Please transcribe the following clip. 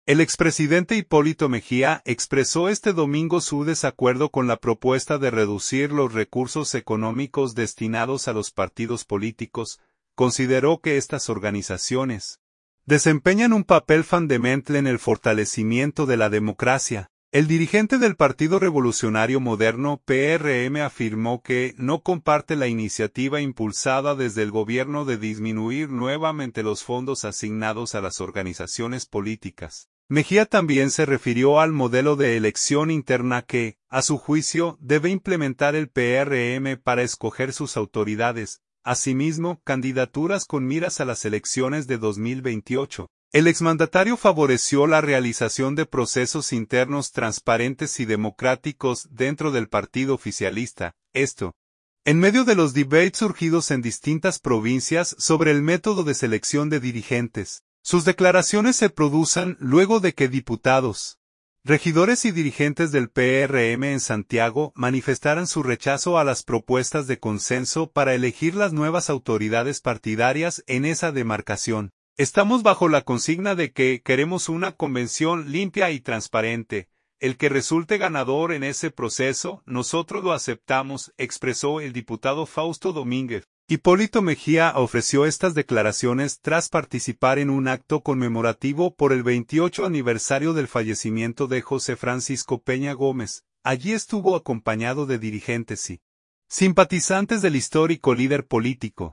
El expresidente Hipólito Mejía expresó este domingo su desacuerdo con la propuesta de reducir los recursos económicos destinados a los partidos políticos. Consideró que estas organizaciones desempeñan un papel fundamental en el fortalecimiento de la democracia. El dirigente del Partido Revolucionario Moderno (PRM) afirmó que no comparte la iniciativa impulsada desde el gobierno de disminuir nuevamente los fondos asignados a las organizaciones políticas. Mejía también se refirió al modelo de elección interna que, a su juicio, debe implementar el PRM para escoger sus autoridades, asimismo, candidaturas con miras a las elecciones de 2028. El exmandatario favoreció la realización de procesos internos transparentes y democráticos dentro del partido oficialista, en medio de los debates surgidos en distintas provincias sobre el método de selección de dirigentes. Sus declaraciones se producen luego de que diputados, regidores y dirigentes del PRM en Santiago manifestaran su rechazo a las propuestas de consenso para elegir las nuevas autoridades partidarias en esa demarcación. Estamos bajo la consigna de que queremos una convención limpia y transparente. El que resulte ganador en ese proceso, nosotros lo aceptamos, expresó el diputado Fausto Domínguez. Hipólito Mejía ofreció estas declaraciones tras participar en un acto conmemorativo por el 28 aniversario del fallecimiento de José Francisco Peña Gómez. Allí estuvo acompañado de dirigentes y simpatizantes del histórico líder político.